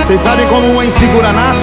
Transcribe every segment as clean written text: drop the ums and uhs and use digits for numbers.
Vocês sabem como uma insegura nasce?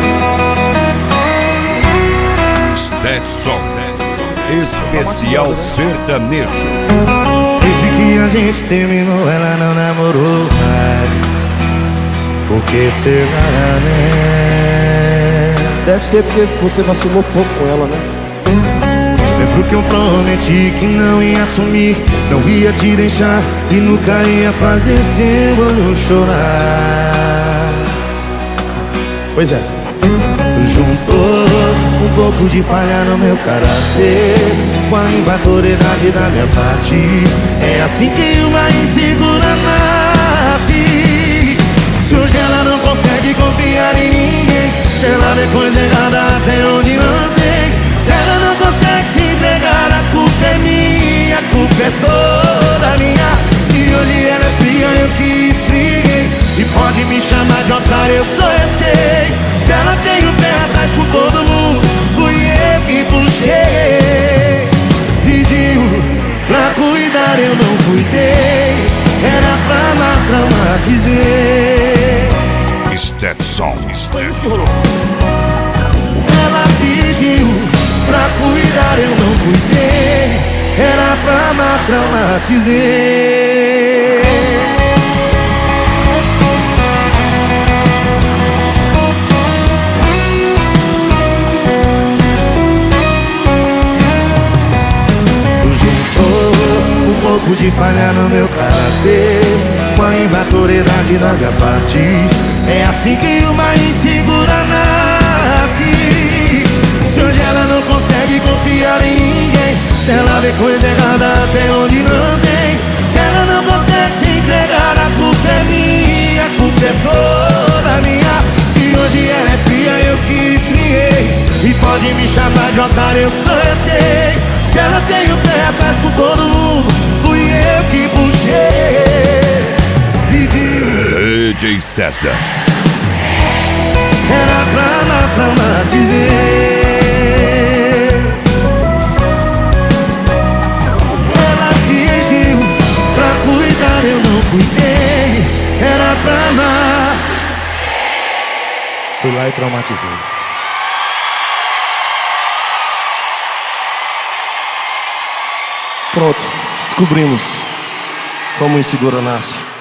Stetson, especial sertanejo. Desde que a gente terminou, ela não namorou mais. Por que será, né? Deve ser porque você vacilou pouco com ela, né? Lembro que eu prometi que não ia sumir, não ia te deixar e nunca ia fazer seu olho chorar. Pois é. Juntou um pouco de falha no meu caráter com a imaturidade da minha parte. É assim que uma insegura nasce. Se hoje ela não consegue confiar em ninguém, se ela vê coisa errada até onde não tem, se ela não consegue se entregar, a culpa é minha, a culpa é toda minha. Se hoje ela é fria, eu que esfriei, e pode me chamar de otário, eu sou sei. Se ela tem o pé atrás com todo mundo, fui eu que puxei. Pediu pra cuidar, eu não cuidei, era pra lá traumatizei. Stetson. Ela pediu pra cuidar, eu não cuidei, era pra lá traumatizei. De falha no meu caráter com a imaturidade da minha parte. É assim que uma insegura nasce. Se hoje ela não consegue confiar em ninguém, se ela vê coisa errada até onde não tem, se ela não consegue se entregar, a culpa é minha, a culpa é toda minha. Se hoje ela é fria, eu que esfriei, e pode me chamar de otário, eu sou eu sei. Se ela tem o pé atrás com todo mundo, fui eu que puxei. Pediu DJ César. era pra lá traumatizei. Ela pediu pra cuidar, eu não cuidei, era pra lá. Fui lá e traumatizei. Pronto, descobrimos como insegura nasce.